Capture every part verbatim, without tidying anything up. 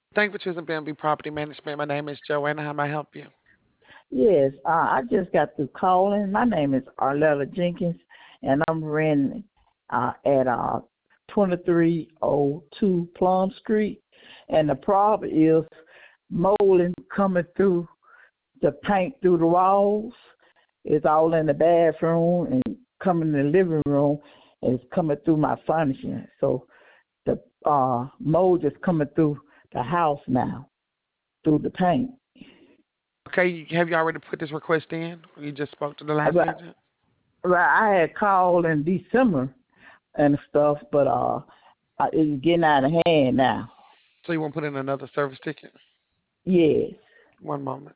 Thank you for choosing B and B Property Management. My name is Joanna. How may I help you? Yes, uh, I just got through calling. My name is Arletta Jenkins, and I'm renting uh, at uh, twenty-three oh two Plum Street. And the problem is molding coming through the paint through the walls. It's all in the bathroom and coming in the living room, and it's coming through my furnishing. So the uh, mold is coming through the house now, through the paint. Okay, have you already put this request in? Or you just spoke to the last But, agent? but I had called in December and stuff, but uh, uh, it's getting out of hand now. So you want to put in another service ticket? Yes. One moment.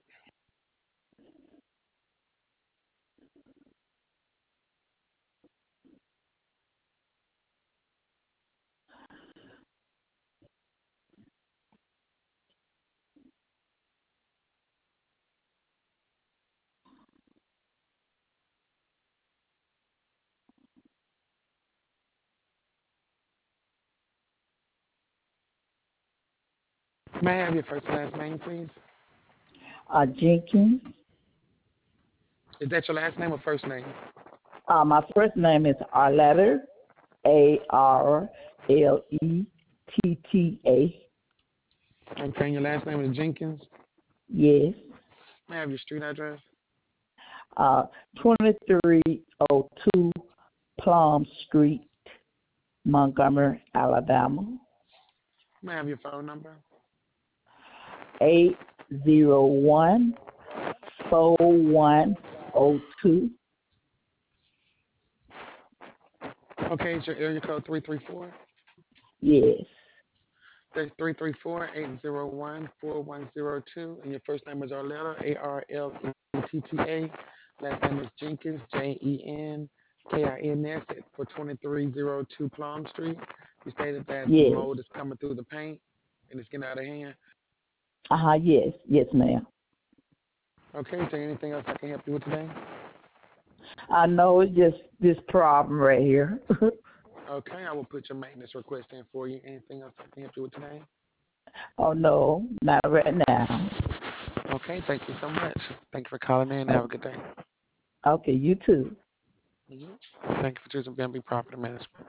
May I have your first and last name, please? Uh, Jenkins. Is that your last name or first name? Uh, my first name is Arletta, A R L E T T A. Okay, and your last name is Jenkins. Yes. May I have your street address? Uh, twenty-three oh two Plum Street, Montgomery, Alabama. May I have your phone number? eight zero one four one zero two. Okay, is your area code three three four? Yes. That's three three four, eight zero one, four one zero two. And your first name is Arletta, A R L E T T A. Last name is Jenkins, J E N K I N S, for twenty-three oh two Plum Street. You stated that the Yes. mold is coming through the paint and it's getting out of hand. Uh-huh, yes. Yes, ma'am. Okay, is there anything else I can help you with today? I know it's just this problem right here. Okay, I will put your maintenance request in for you. Anything else I can help you with today? Oh, no, not right now. Okay, thank you so much. Thank you for calling in. Oh, Have a good day. okay, you too. Mhm. Thank you for choosing B and B Property Management.